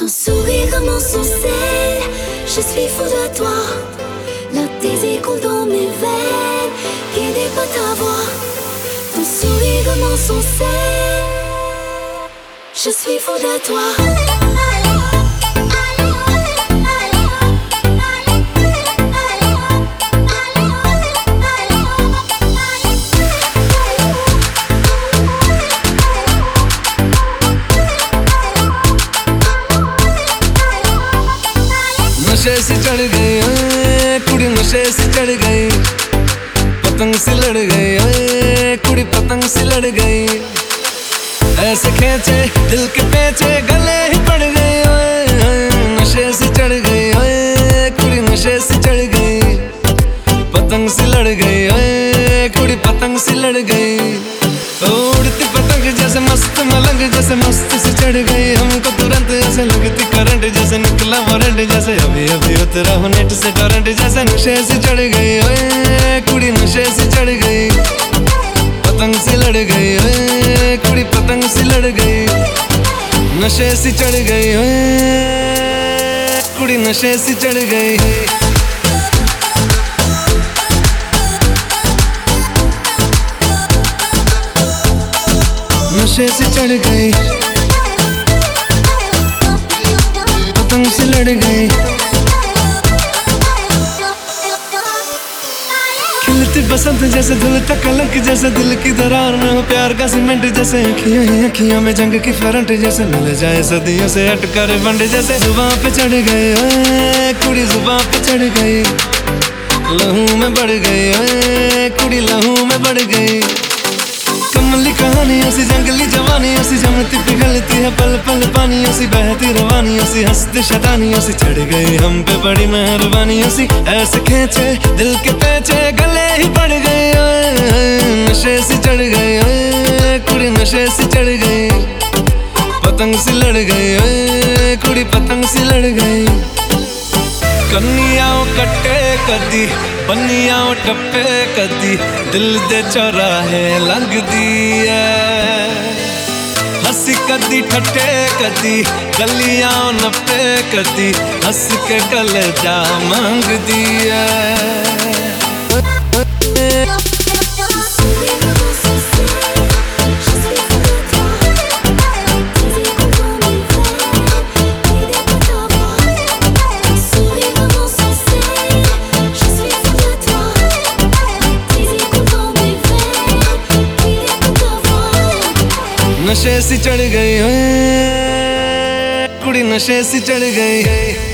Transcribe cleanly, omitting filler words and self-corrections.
Ton sourire comme son sel, je suis fou de toi. Le désir coule dans mes veines, guidé par ta voix. Ton sourire comme son sel, je suis fou de toi. नशे से चढ़ गई कुड़ी, नशे से चढ़ गई, पतंग से लड़ गई कुड़ी, पतंग से लड़ गई। ऐसे खींचे दिल के पेचे, गले ही पड़ गई। नशे से चढ़ गई कुड़ी, नशे से चढ़ गई, पतंग से लड़ गई कुड़ी, पतंग से लड़ गई। उड़ती पतंग जैसे मस्त मलंग, जैसे मस्त से चढ़ गई। हमको तुरंत ऐसे लगती करंट, जैसे निकला वारंट, जैसे अभी अभी उतरा हो नेट से टोरेंट। जैसे नशे से चढ़ गई कुड़ी, नशे से चढ़ गई, पतंग से लड़ गई कुड़ी, पतंग से लड़ गई। नशे से चढ़ गई कुड़ी, नशे से चढ़ गई। नशे से चढ़ गई, पतंग से लड़ गई। खिलती बसंत जैसे धुलता कलंक, जैसे दिल की दरार में हो प्यार का सीमेंट। जैसे अखियां ही अखियां में जंग की फरंट, जैसे मिल जाए सदियों से हटकर बंड। जैसे जुबां पे चढ़ गई कुड़ी, जुबां पे चढ़ गई, लहू में बढ़ गई कुड़ी, लहू में बढ़ गई। कमली कहानी ऐसी, जंगली जवानी ऐसी, जमती पिघलती है पल पल पानी ऐसी, बहती रवानी ऐसी, हंसती शैतानी ऐसी। चढ़ गई हम पे बड़ी मेहरबानी ऐसी, ऐसे खींचे दिल के पेचे, गले ही पड़ गई। नशे से चढ़ गई कुड़ी, नशे से चढ़ गई, पतंग से लड़ गई कुड़ी, पतंग से लड़ गई। कन्नियाओं कट्टे कदी, बन्नियाओं टप्पे कदी, दिल दे चौराहे लंघदी है। हंसी कदी ठट्टे कदी, गलियां नप्पे कदी, हंस के कलेजा मांगदी है। नशे से चढ़ गई कुड़ी, नशे से चढ़ गई।